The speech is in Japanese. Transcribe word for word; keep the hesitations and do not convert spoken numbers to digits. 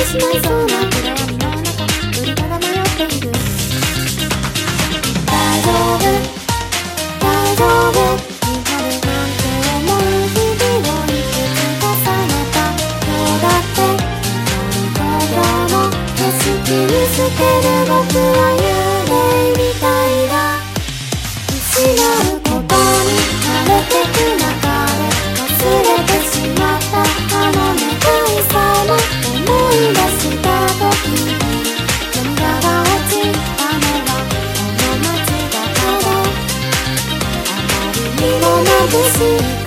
しまいそうな暗闇の中一人ただ迷っている。大丈夫大丈夫見張るなんて思う日々をいくつ重ねた。今日だって東京の景色に透ける僕は幽霊みたいだ。失うことに慣れてく中で忘れてしまったあの願いさえも思い出した時に涙が落ちたのはこの街だからあまりにも眩しい